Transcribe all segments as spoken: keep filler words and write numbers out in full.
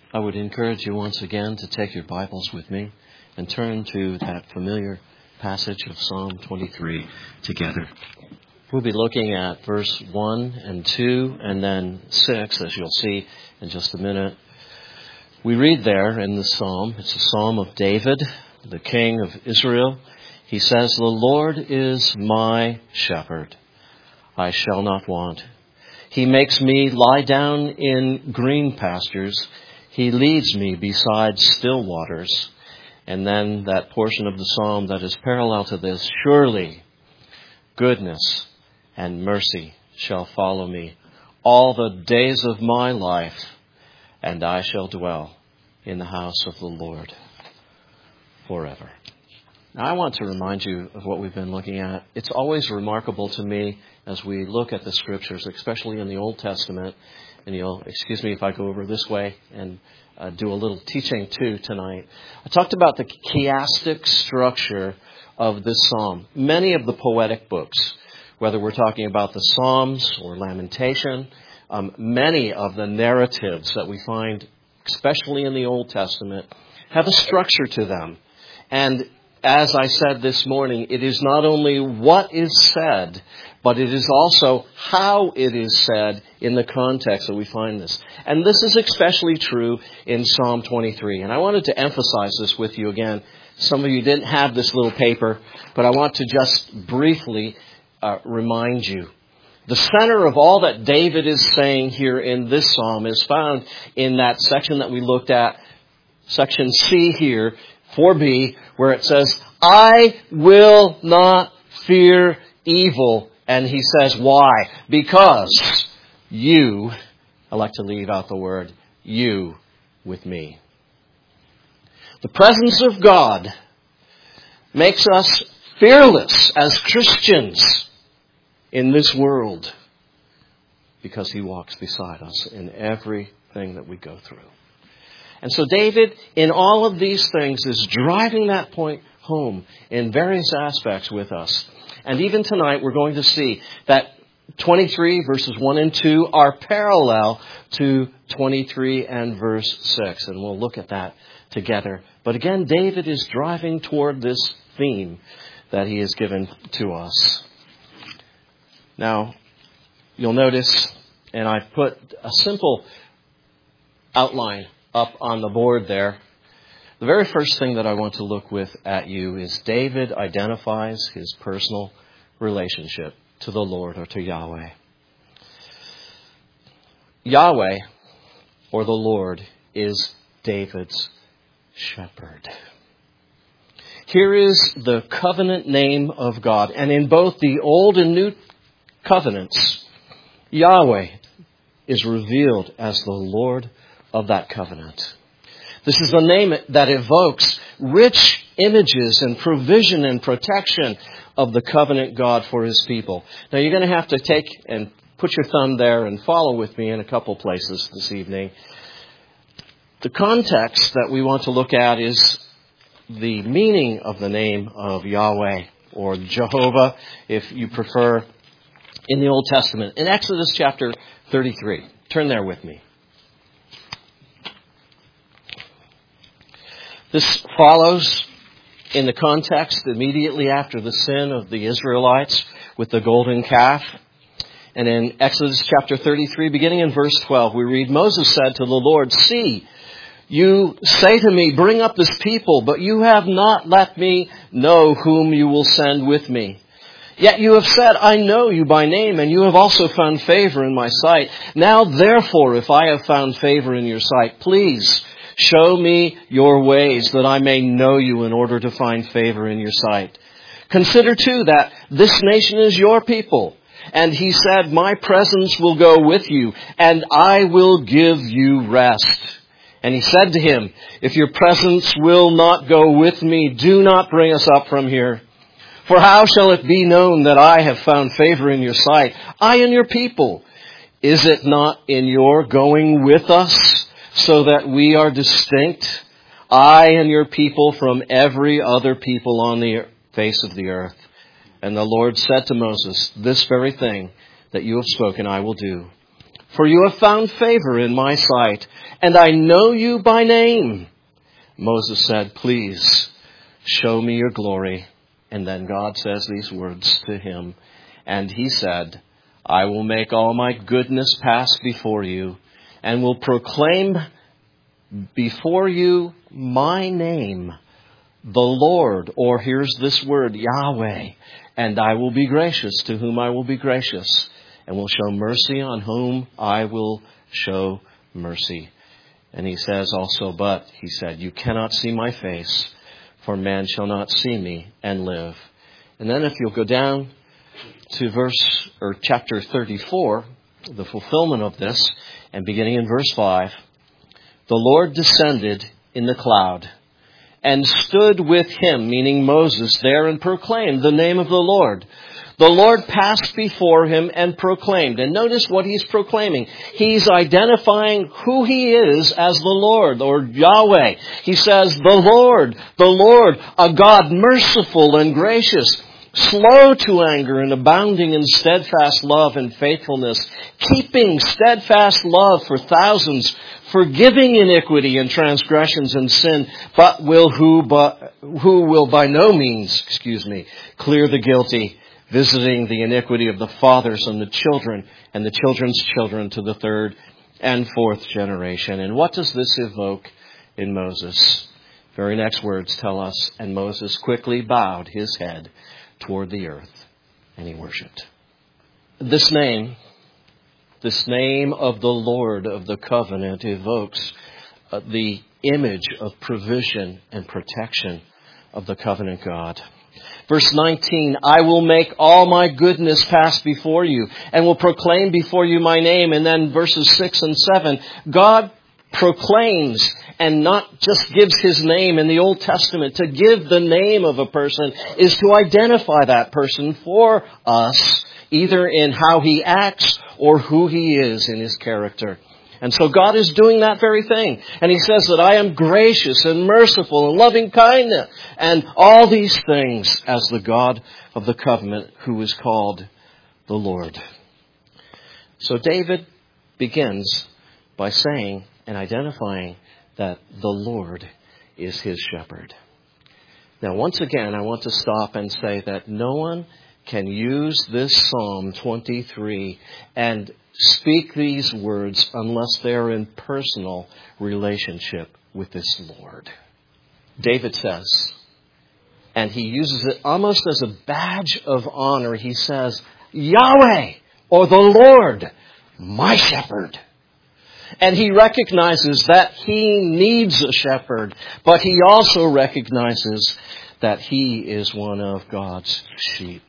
I would encourage you once again to take your Bibles with me and turn to that familiar passage of Psalm twenty-three together. We'll be looking at verse one and two and then six, as you'll see in just a minute. We read there in the psalm, it's a psalm of David, the king of Israel. He says, "The Lord is my shepherd. I shall not want. He makes me lie down in green pastures. He leads me beside still waters." And then that portion of the psalm that is parallel to this, "Surely goodness and mercy shall follow me all the days of my life, and I shall dwell in the house of the Lord forever." Now, I want to remind you of what we've been looking at. It's always remarkable to me as we look at the Scriptures, especially in the Old Testament, and you'll excuse me if I go over this way and uh, do a little teaching too tonight. I talked about the chiastic structure of this psalm. Many of the poetic books, whether we're talking about the Psalms or Lamentation, um, many of the narratives that we find, especially in the Old Testament, have a structure to them. And as I said this morning, it is not only what is said, but it is also how it is said in the context that we find this. And this is especially true in Psalm twenty-three. And I wanted to emphasize this with you again. Some of you didn't have this little paper, but I want to just briefly uh, remind you. The center of all that David is saying here in this psalm is found in that section that we looked at, section C here, four B, where it says, "I will not fear evil." And he says, why? Because you, I like to leave out the word, you with me. The presence of God makes us fearless as Christians in this world because he walks beside us in everything that we go through. And so David, in all of these things, is driving that point home in various aspects with us. And even tonight, we're going to see that twenty-three verses one and two are parallel to twenty-three and verse six. And we'll look at that together. But again, David is driving toward this theme that he has given to us. Now, you'll notice, and I've put a simple outline up on the board there. The very first thing that I want to look with at you is David identifies his personal relationship to the Lord or to Yahweh. Yahweh, or the Lord, is David's shepherd. Here is the covenant name of God. And in both the Old and New covenants, Yahweh is revealed as the Lord of that covenant. This is a name that evokes rich images and provision and protection of the covenant God for his people. Now you're going to have to take and put your thumb there and follow with me in a couple places this evening. The context that we want to look at is the meaning of the name of Yahweh, or Jehovah, if you prefer, in the Old Testament. In Exodus chapter thirty-three. Turn there with me. This follows in the context immediately after the sin of the Israelites with the golden calf. And in Exodus chapter thirty-three, beginning in verse twelve, we read, "Moses said to the Lord, 'See, you say to me, bring up this people, but you have not let me know whom you will send with me. Yet you have said, I know you by name, and you have also found favor in my sight. Now therefore, if I have found favor in your sight, please show me your ways, that I may know you in order to find favor in your sight. Consider too that this nation is your people.' And he said, 'My presence will go with you, and I will give you rest.' And he said to him, 'If your presence will not go with me, do not bring us up from here. For how shall it be known that I have found favor in your sight, I and your people? Is it not in your going with us, so that we are distinct, I and your people, from every other people on the face of the earth?' And the Lord said to Moses, 'This very thing that you have spoken I will do. for you have found favor in my sight, and I know you by name." Moses said, "Please, show me your glory." And then God says these words to him. And he said, "I will make all my goodness pass before you, and will proclaim before you my name, the Lord," or here's this word, Yahweh, "and I will be gracious to whom I will be gracious, and will show mercy on whom I will show mercy." And he says also, "But," he said, "you cannot see my face, for man shall not see me and live." And then if you'll go down to verse or chapter thirty-four, the fulfillment of this, and beginning in verse five, "The Lord descended in the cloud and stood with him," meaning Moses, "there and proclaimed the name of the Lord. The Lord passed before him and proclaimed." And notice what he's proclaiming. He's identifying who he is as the Lord, or Yahweh. He says, "The Lord, the Lord, a God merciful and gracious, slow to anger and abounding in steadfast love and faithfulness, keeping steadfast love for thousands, forgiving iniquity and transgressions and sin, but will who, but, who will by no means, excuse me, clear the guilty, visiting the iniquity of the fathers on the children and the children's children to the third and fourth generation." And what does this evoke in Moses? Very next words tell us, "And Moses quickly bowed his head toward the earth, and he worshipped." This name, this name of the Lord of the covenant evokes uh, the image of provision and protection of the covenant God. Verse nineteen, "I will make all my goodness pass before you, and will proclaim before you my name." And then verses six and seven, God proclaims and not just gives his name. In the Old Testament, to give the name of a person is to identify that person for us, either in how he acts or who he is in his character. And so God is doing that very thing. And he says that I am gracious and merciful and loving kindness and all these things as the God of the covenant who is called the Lord. So David begins by saying and identifying that the Lord is his shepherd. Now, once again, I want to stop and say that no one can use this Psalm twenty-three and speak these words unless they're in personal relationship with this Lord. David says, and he uses it almost as a badge of honor, he says, "Yahweh," or "the Lord, my shepherd." And he recognizes that he needs a shepherd, but he also recognizes that he is one of God's sheep.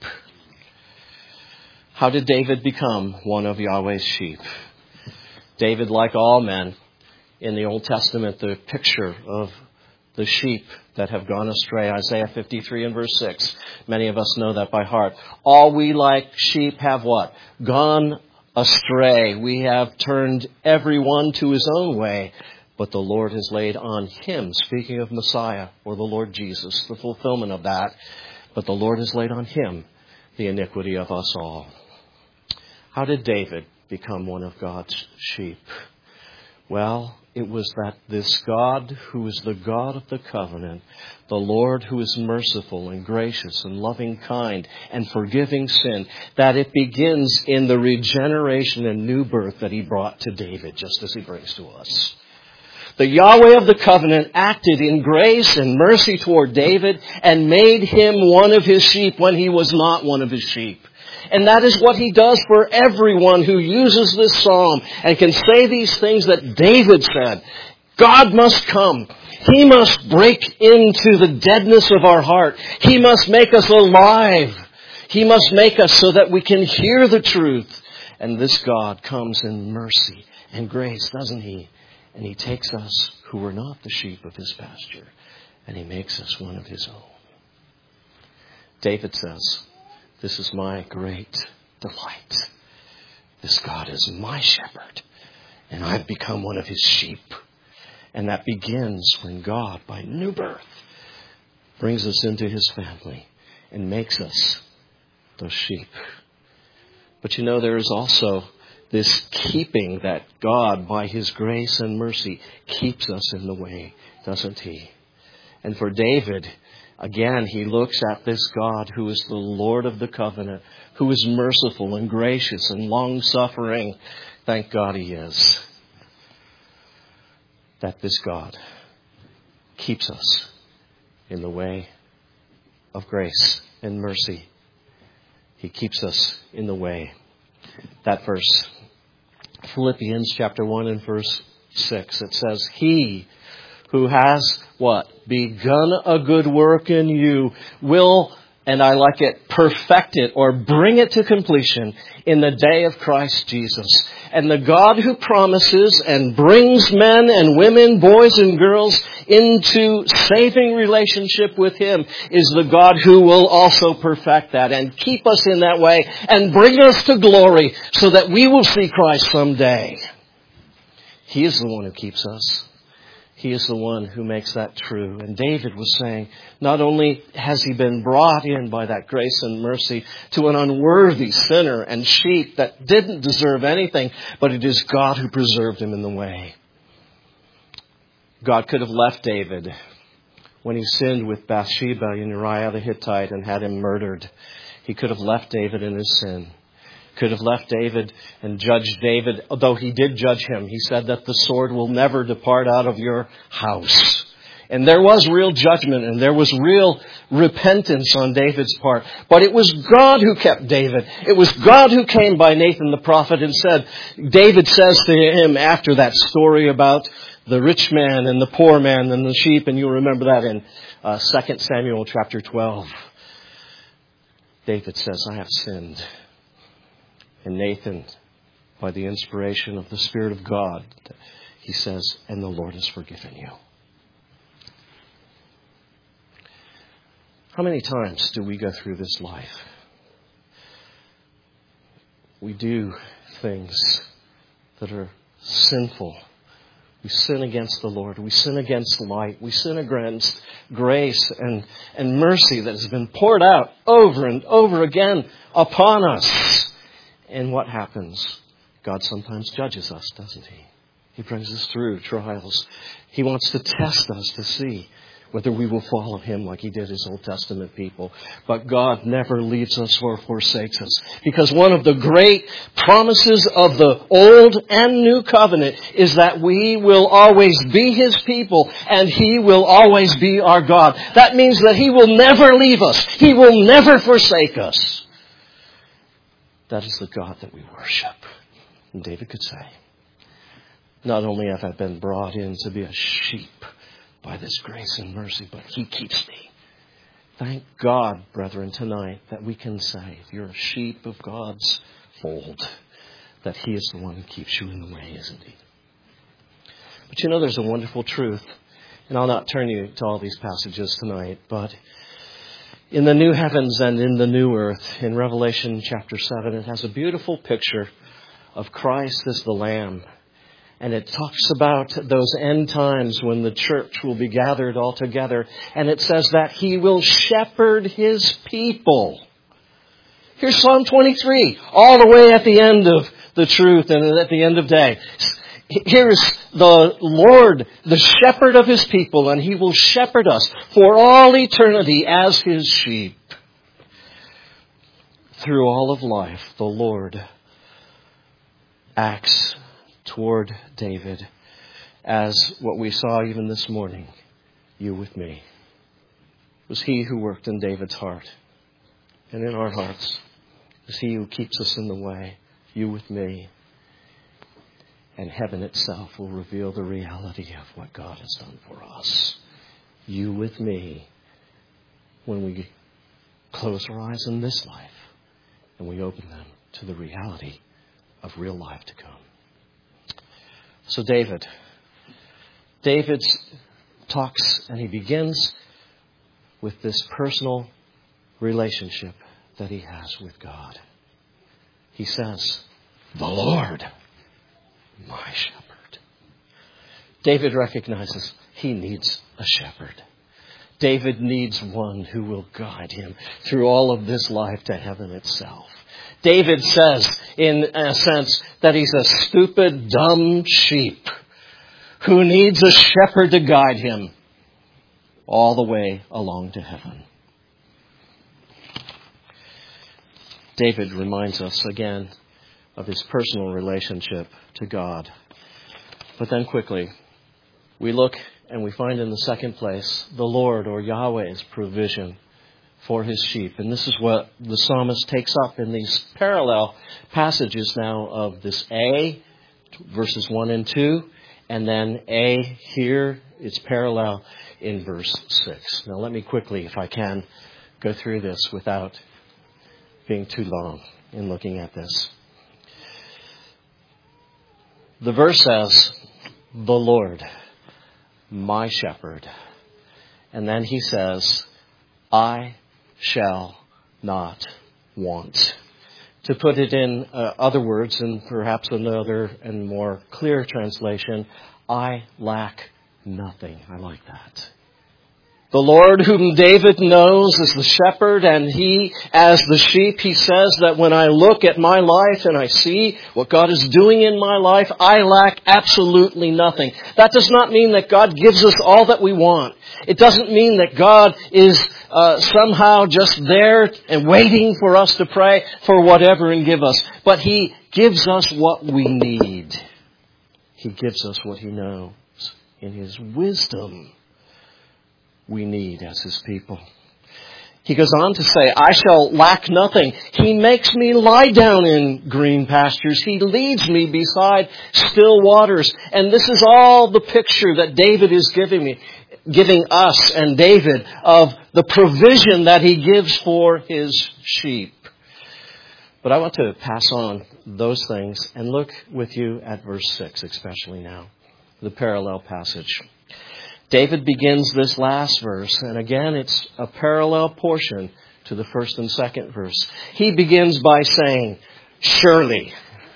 How did David become one of Yahweh's sheep? David, like all men in the Old Testament, the picture of the sheep that have gone astray. Isaiah fifty-three and verse six. Many of us know that by heart. All we like sheep have what? Gone astray. We have turned everyone to his own way. But the Lord has laid on him, speaking of Messiah or the Lord Jesus, the fulfillment of that. But the Lord has laid on him the iniquity of us all. How did David become one of God's sheep? Well, it was that this God who is the God of the covenant, the Lord who is merciful and gracious and loving kind and forgiving sin, that it begins in the regeneration and new birth that he brought to David, just as he brings to us. The Yahweh of the covenant acted in grace and mercy toward David and made him one of his sheep when he was not one of his sheep. And that is what he does for everyone who uses this psalm and can say these things that David said. God must come. He must break into the deadness of our heart. He must make us alive. He must make us so that we can hear the truth. And this God comes in mercy and grace, doesn't he? And he takes us who were not the sheep of his pasture, and he makes us one of his own. David says, "This is my great delight. This God is my shepherd, and I've become one of his sheep." And that begins when God, by new birth, brings us into his family and makes us those sheep. But you know, there is also this keeping that God, by His grace and mercy, keeps us in the way, doesn't He? And for David, again, he looks at this God who is the Lord of the covenant, who is merciful and gracious and long-suffering. Thank God He is. That this God keeps us in the way of grace and mercy. He keeps us in the way. That verse, Philippians chapter one and verse six, it says, He who has what? Begun a good work in you will, and I like it, perfect it or bring it to completion in the day of Christ Jesus. And the God who promises and brings men and women, boys and girls into saving relationship with Him is the God who will also perfect that and keep us in that way and bring us to glory so that we will see Christ someday. He is the one who keeps us. He is the one who makes that true. And David was saying, not only has he been brought in by that grace and mercy to an unworthy sinner and sheep that didn't deserve anything, but it is God who preserved him in the way. God could have left David when he sinned with Bathsheba and Uriah the Hittite and had him murdered. He could have left David in his sin. Could have left David and judged David, although he did judge him. He said that the sword will never depart out of your house. And there was real judgment and there was real repentance on David's part. But it was God who kept David. It was God who came by Nathan the prophet and said, David says to him after that story about the rich man and the poor man and the sheep, and you'll remember that in uh, Second Samuel chapter twelve. David says, I have sinned. And Nathan, by the inspiration of the Spirit of God, he says, and the Lord has forgiven you. How many times do we go through this life? We do things that are sinful. We sin against the Lord. We sin against light. We sin against grace and, and mercy that has been poured out over and over again upon us. And what happens? God sometimes judges us, doesn't He? He brings us through trials. He wants to test us to see whether we will follow Him like He did His Old Testament people. But God never leaves us or forsakes us. Because one of the great promises of the Old and New Covenant is that we will always be His people and He will always be our God. That means that He will never leave us. He will never forsake us. That is the God that we worship. And David could say, not only have I been brought in to be a sheep by this grace and mercy, but He keeps me. Thank God, brethren, tonight that we can say, if you're a sheep of God's fold, that He is the one who keeps you in the way, isn't He? But you know, there's a wonderful truth, and I'll not turn you to all these passages tonight, but in the new heavens and in the new earth, in Revelation chapter seven, it has a beautiful picture of Christ as the Lamb. And it talks about those end times when the church will be gathered all together. And it says that He will shepherd His people. Here's Psalm twenty-three, all the way at the end of the truth and at the end of day. Here's the Lord, the shepherd of His people, and He will shepherd us for all eternity as His sheep. Through all of life, the Lord acts toward David as what we saw even this morning, you with me. It was He who worked in David's heart and in our hearts. It was He who keeps us in the way, you with me. And heaven itself will reveal the reality of what God has done for us. You with me, when we close our eyes in this life and we open them to the reality of real life to come. So David, David talks and he begins with this personal relationship that he has with God. He says, the Lord, my shepherd. David recognizes he needs a shepherd. David needs one who will guide him through all of this life to heaven itself. David says, in a sense, that he's a stupid, dumb sheep who needs a shepherd to guide him all the way along to heaven. David reminds us again of his personal relationship to God. But then quickly, we look and we find in the second place the Lord or Yahweh's provision for his sheep. And this is what the psalmist takes up in these parallel passages now of this A, verses one and two, and then A here, it's parallel in verse six. Now let me quickly, if I can, go through this without being too long in looking at this. The verse says, the Lord, my shepherd. And then he says, I shall not want. To put it in uh, other words, and perhaps another and more clear translation, I lack nothing. I like that. The Lord whom David knows is the shepherd, and he, as the sheep, he says that when I look at my life and I see what God is doing in my life, I lack absolutely nothing. That does not mean that God gives us all that we want. It doesn't mean that God is uh, somehow just there and waiting for us to pray for whatever and give us. But He gives us what we need. He gives us what He knows in His wisdom we need as His people. He goes on to say, I shall lack nothing. He makes me lie down in green pastures. He leads me beside still waters. And this is all the picture that David is giving me, giving us and David of the provision that he gives for his sheep. But I want to pass on those things and look with you at verse six, especially now, the parallel passage. David begins this last verse, and again, it's a parallel portion to the first and second verse. He begins by saying, surely.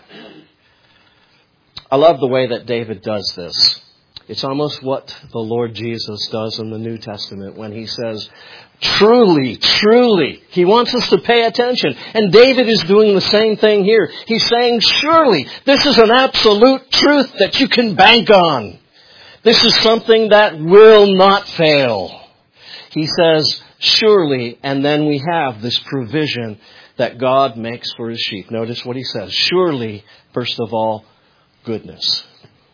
I love the way that David does this. It's almost what the Lord Jesus does in the New Testament when He says, truly, truly. He wants us to pay attention. And David is doing the same thing here. He's saying, surely, this is an absolute truth that you can bank on. This is something that will not fail. He says, surely, and then we have this provision that God makes for His sheep. Notice what he says. Surely, first of all, goodness.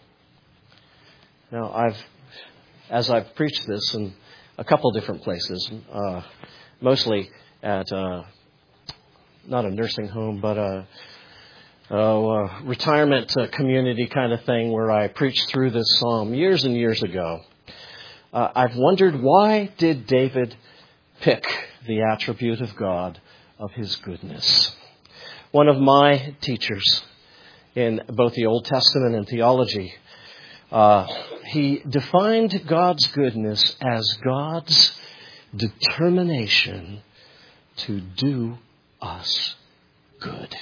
Now, I've, as I've preached this in a couple different places, uh, mostly at, uh, not a nursing home, but a Oh, uh, retirement uh, community kind of thing where I preached through this psalm years and years ago. Uh, I've wondered, why did David pick the attribute of God of His goodness? One of my teachers in both the Old Testament and theology, uh, he defined God's goodness as God's determination to do us good.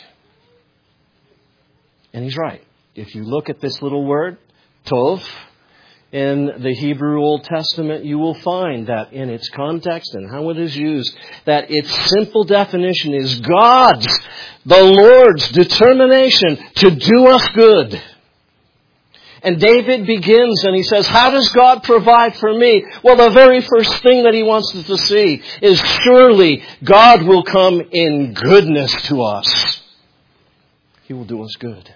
And he's right. If you look at this little word, tov, in the Hebrew Old Testament, you will find that in its context and how it is used, that its simple definition is God's, the Lord's determination to do us good. And David begins and he says, how does God provide for me? Well, the very first thing that he wants us to see is surely God will come in goodness to us. He will do us good.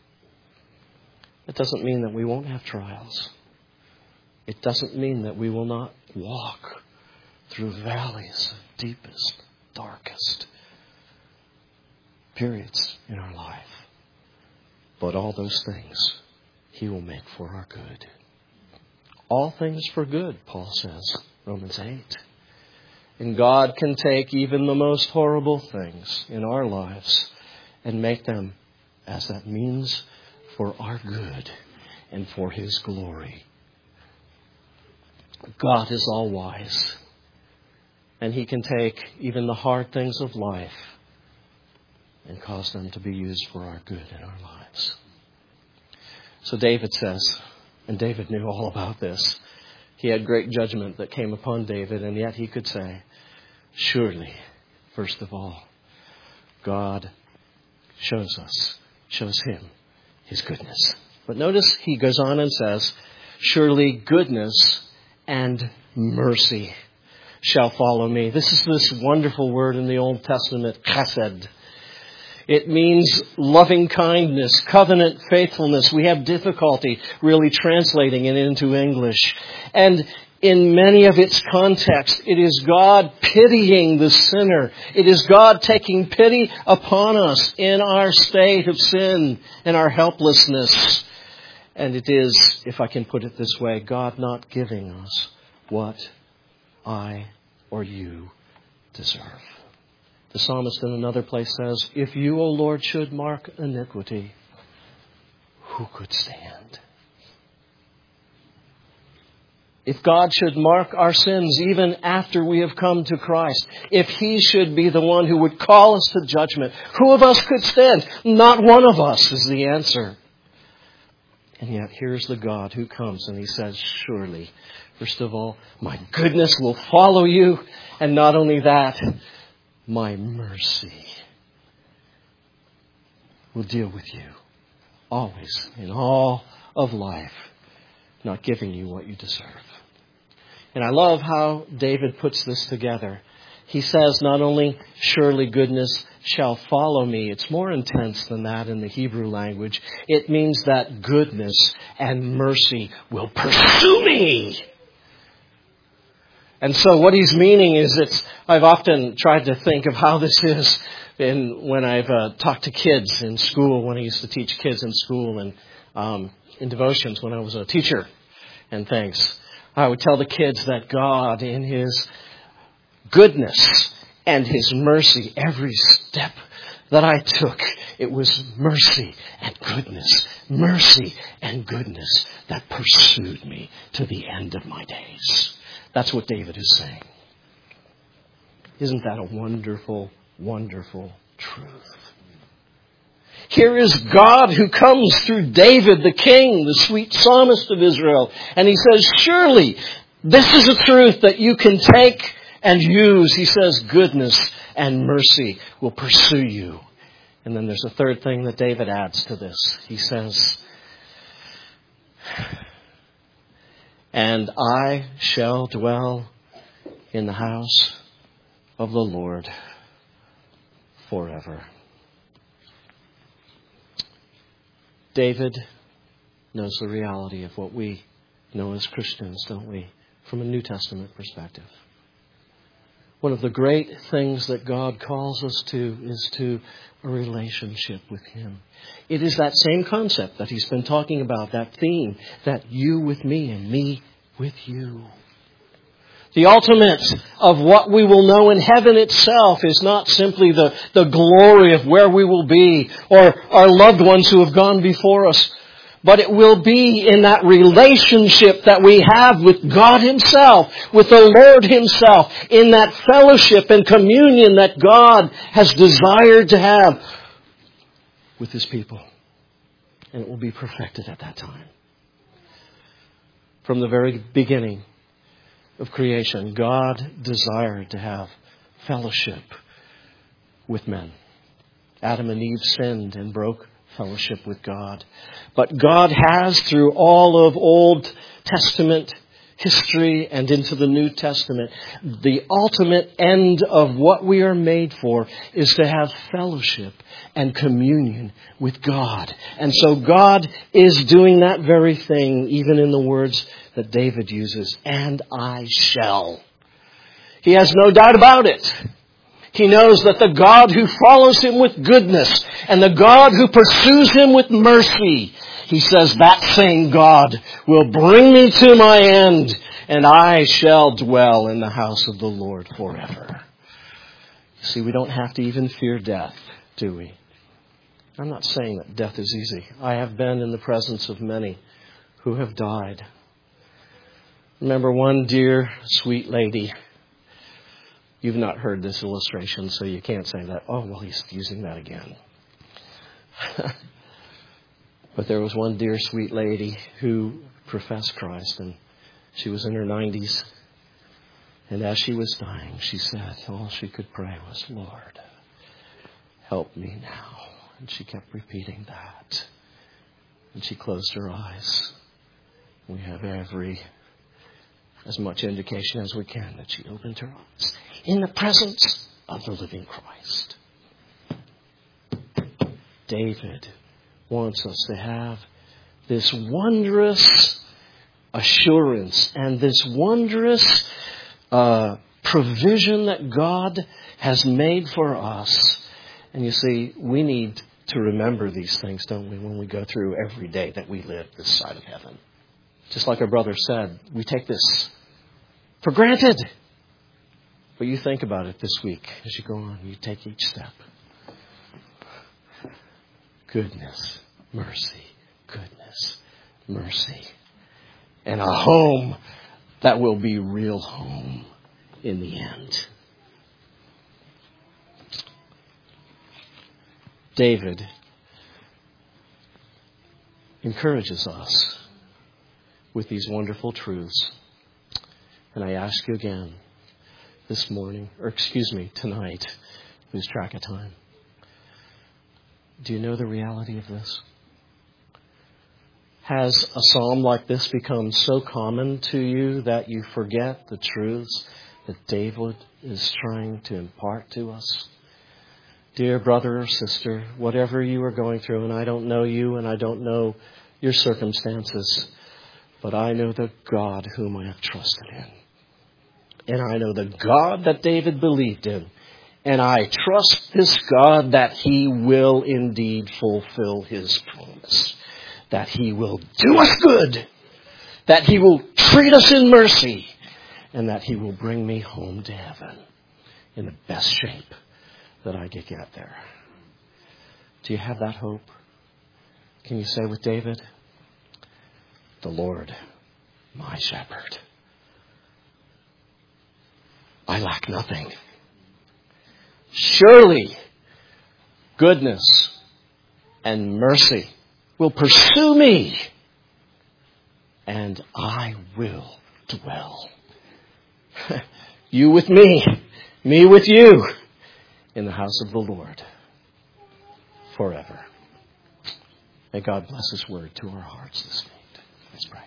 It doesn't mean that we won't have trials. It doesn't mean that we will not walk through valleys of deepest, darkest periods in our life. But all those things He will make for our good. All things for good, Paul says, Romans eight. And God can take even the most horrible things in our lives and make them as that means for our good and for His glory. God is all wise, and He can take even the hard things of life and cause them to be used for our good in our lives. So David says, and David knew all about this, he had great judgment that came upon David, and yet he could say, surely, first of all, God shows us, shows him his goodness. But notice he goes on and says, surely goodness and mercy shall follow me. This is this wonderful word in the Old Testament, chesed. It means loving kindness, covenant faithfulness. We have difficulty really translating it into English. And in many of its contexts, it is God pitying the sinner. It is God taking pity upon us in our state of sin and our helplessness. And it is, if I can put it this way, God not giving us what I or you deserve. The psalmist in another place says, if you, O Lord, should mark iniquity, who could stand? If God should mark our sins even after we have come to Christ, if he should be the one who would call us to judgment, who of us could stand? Not one of us is the answer. And yet here's the God who comes and he says, surely, first of all, my goodness will follow you. And not only that, my mercy will deal with you always in all of life, not giving you what you deserve. And I love how David puts this together. He says not only surely goodness shall follow me. It's more intense than that in the Hebrew language. It means that goodness and mercy will pursue me. And so what he's meaning is it's, I've often tried to think of how this is in, when I've uh, talked to kids in school, when I used to teach kids in school and um, in devotions when I was a teacher and things. I would tell the kids that God in his goodness and his mercy, every step that I took, it was mercy and goodness, mercy and goodness that pursued me to the end of my days. That's what David is saying. Isn't that a wonderful, wonderful truth? Here is God who comes through David, the king, the sweet psalmist of Israel. And he says, surely this is a truth that you can take and use. He says, goodness and mercy will pursue you. And then there's a third thing that David adds to this. He says, and I shall dwell in the house of the Lord forever. David knows the reality of what we know as Christians, don't we? From a New Testament perspective. One of the great things that God calls us to is to a relationship with him. It is that same concept that he's been talking about, that theme, that you with me and me with you. The ultimate of what we will know in heaven itself is not simply the, the glory of where we will be or our loved ones who have gone before us, but it will be in that relationship that we have with God himself, with the Lord himself, in that fellowship and communion that God has desired to have with his people. And it will be perfected at that time. From the very beginning of creation, God desired to have fellowship with men. Adam and Eve sinned and broke fellowship with God. But God has, through all of Old Testament history and into the New Testament, the ultimate end of what we are made for is to have fellowship and communion with God. And so God is doing that very thing, even in the words that David uses, and I shall. He has no doubt about it. He knows that the God who follows him with goodness and the God who pursues him with mercy, he says that same God will bring me to my end and I shall dwell in the house of the Lord forever. You see, we don't have to even fear death, do we? I'm not saying that death is easy. I have been in the presence of many who have died. Remember one dear, sweet lady. You've not heard this illustration, so you can't say that, oh, well, he's using that again. But there was one dear, sweet lady who professed Christ, and she was in her nineties. And as she was dying, she said, all she could pray was, Lord, help me now. And she kept repeating that. And she closed her eyes. We have every, as much indication as we can that she opened her eyes in the presence of the living Christ. David wants us to have this wondrous assurance and this wondrous uh, provision that God has made for us. And you see, we need to remember these things, don't we, when we go through every day that we live this side of heaven. Just like our brother said, we take this for granted. But you think about it this week as you go on. You take each step. Goodness, mercy, goodness, mercy. And a home that will be real home in the end. David encourages us with these wonderful truths. And I ask you again this morning, or excuse me, tonight, lose track of time. Do you know the reality of this? Has a psalm like this become so common to you that you forget the truths that David is trying to impart to us? Dear brother or sister, whatever you are going through, and I don't know you and I don't know your circumstances, but I know the God whom I have trusted in. And I know the God that David believed in. And I trust this God that He will indeed fulfill His promise. That He will do us good. That He will treat us in mercy. And that He will bring me home to heaven in the best shape that I could get there. Do you have that hope? Can you say with David, the Lord, my shepherd, I lack nothing. Surely goodness and mercy will pursue me, and I will dwell. You with me, me with you, in the house of the Lord forever. May God bless His word to our hearts this night. Let's pray.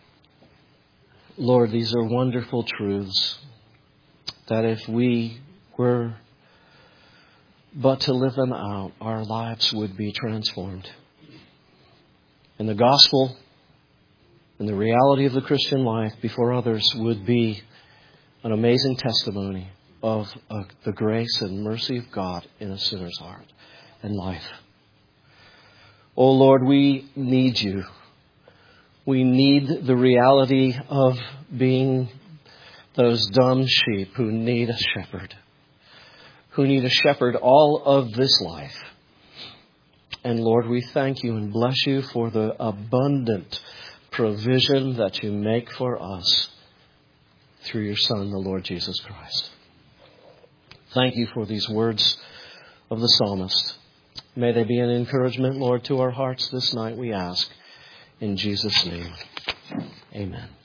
Lord, these are wonderful truths that if we were but to live them out, our lives would be transformed. And the gospel and the reality of the Christian life before others would be an amazing testimony of uh, the grace and mercy of God in a sinner's heart and life. Oh Lord, we need You. We need the reality of being those dumb sheep who need a shepherd. Who need a shepherd all of this life. And Lord, we thank You and bless You for the abundant provision that You make for us through Your Son, the Lord Jesus Christ. Thank You for these words of the psalmist. May they be an encouragement, Lord, to our hearts this night, we ask. In Jesus' name, amen.